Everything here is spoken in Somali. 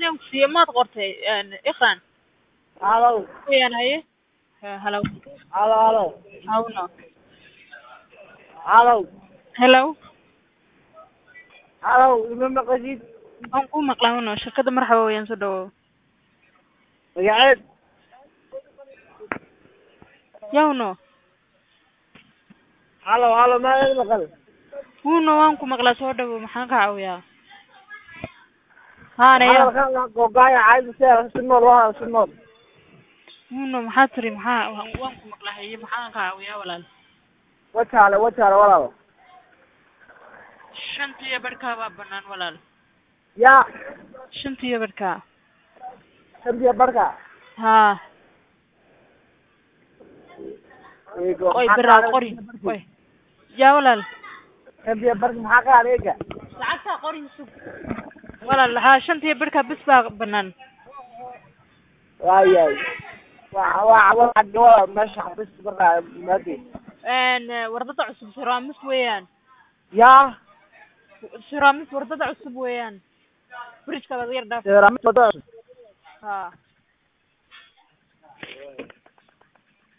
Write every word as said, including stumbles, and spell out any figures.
يوم في ما تقرتي يعني إخوان Hello. وين هاي هلو Hello, hello. هاونا Hello. هلو Hello. Ima maqashid? aan ku maqlaano shirkada marxaba weeyaan soo dhawow Magaceed? yawno Hello, hello. Ma ila maqal? wuuna waan ku maqlaa soo dhawow maxaan ka caawiyaa haanaya Hadalkan la googaya caadi sida si nool waa si nool. wuuna maxaa tiri maxaa waan ku maqlaa haye maxaan ka caawiyaa walaal Wajaale, wajaale walaal. shantiya barkaa baa banaan walaal Ya, shantiya barkaa shantiya barka. haa Eego. qoy biraa qori qoy yaa walaal Shantiya barka maxaa ka adeega? lacagta qori sug walaal haa shantiya barkaa bis baa banaan Waayay. Waa waa waa walaal meesha xabis barka maadi. een wardada cusub siraamis weeyaan Ya, siraamis wardada cusub weeyaan bridge-ka laga yar dhaaf Ramad wada. haa